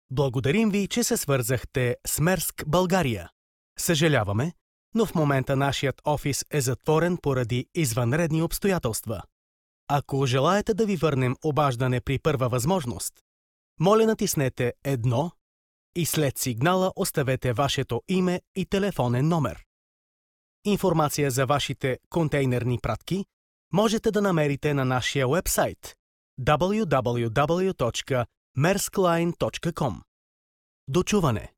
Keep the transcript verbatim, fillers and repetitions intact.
Благодарим ви, че се свързахте с Мерск, България. Съжаляваме, но в момента нашият офис е затворен поради извънредни обстоятелства. Ако желаете да ви върнем обаждане при първа възможност, моля натиснете едно и след сигнала оставете вашето име и телефонен номер. Информация за вашите контейнерни пратки можете да намерите на нашия уебсайт дабъл ю дабъл ю дабъл ю точка мерскline точка ком. До чуване!